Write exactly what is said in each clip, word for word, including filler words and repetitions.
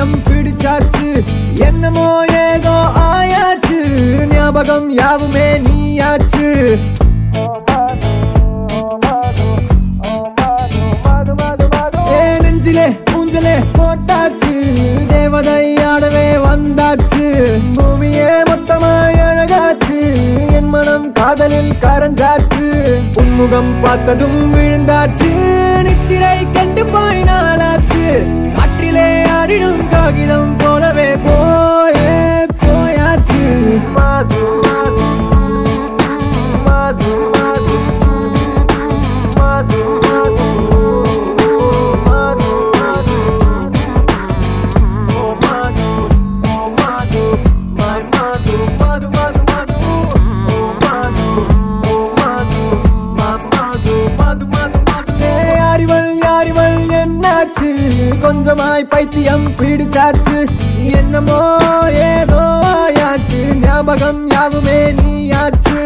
பைத்தியம் பிடிச்சாச்சு என்னமோ ஏதோ ஆயாச்சு ஞாபகம் யாவுமே நீயாச்சு ஏ நெஞ்சிலே ஊஞ்சலே போட்டாச்சு தேவதை ஆடவே வந்தாச்சு பூமியே மொத்தமாய் அழகாச்சு என் மனம் காதலில் கரஞ்சாச்சு உன்முகம் பார்த்ததும் விழுந்தாச்சு நித்திரை கண்டு போய் நாளாச்சு காற்றிலே ஆடிடும் காகிதம் போலவே போயே போயாச்சு மாது மாது மாது மாது கொஞ்சமாய் பைத்தியம் பிடிச்சாச்சு என்னமோ ஏதோ ஆயாச்சு ஞாபகம் யாவுமே நீயாச்சு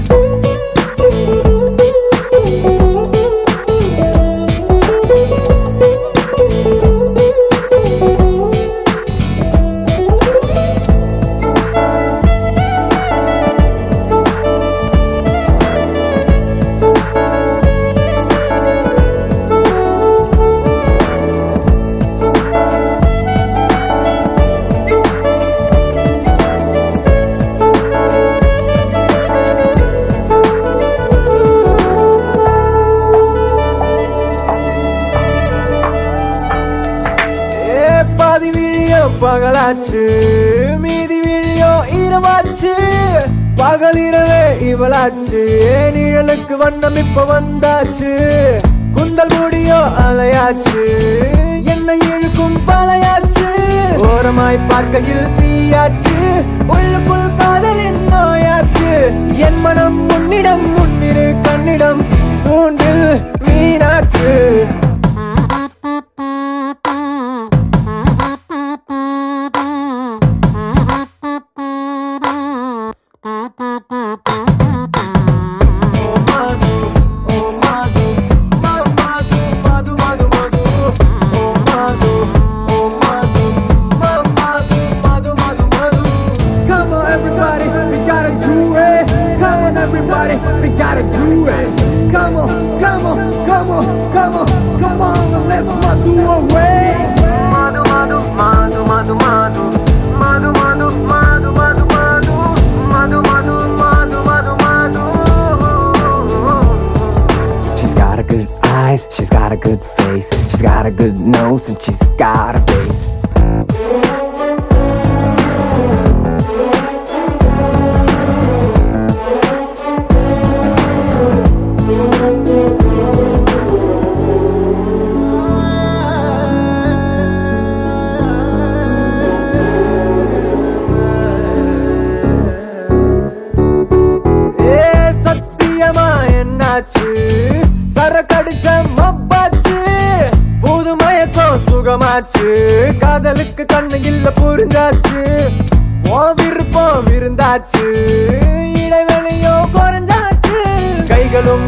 பாதி விழியோ பகலாச்சு மீதி விழியோ இரவாச்சு பகல் இரவே இவளாச்சு நிழலுக்கு வண்ணம் இப்ப வந்தாச்சு குந்தல் முடியோ அலையாச்சு என்னை இழுக்கும் பழையாச்சு ஓரமாய் பார்க்கையில் தீயாச்சு உள்ளுக்குள் காதலின் நோயாச்சு என் மனம் முன்னிடம் முன்னிரு கண்ணிடம் தூண்டில் மீனாச்சு We gotta do it. Come on, come on, come on, come on, come on, let's madu away. Madu, madu, madu, madu, madu, madu, madu, madu, madu, madu, madu, madu, madu, madu, madu. She's got a good eyes, she's got a good face, she's got a good nose and she's got a face. சரக்கடிச்ச மப்பாச்சு புது மயக்கம் சுகமாச்சு காதலுக்கு கண்ணு இல்ல புரிஞ்சாச்சு ஓ விருப்பம் விருந்தாச்சு இடைவெளியோ குறைஞ்சாச்சு கைகளும்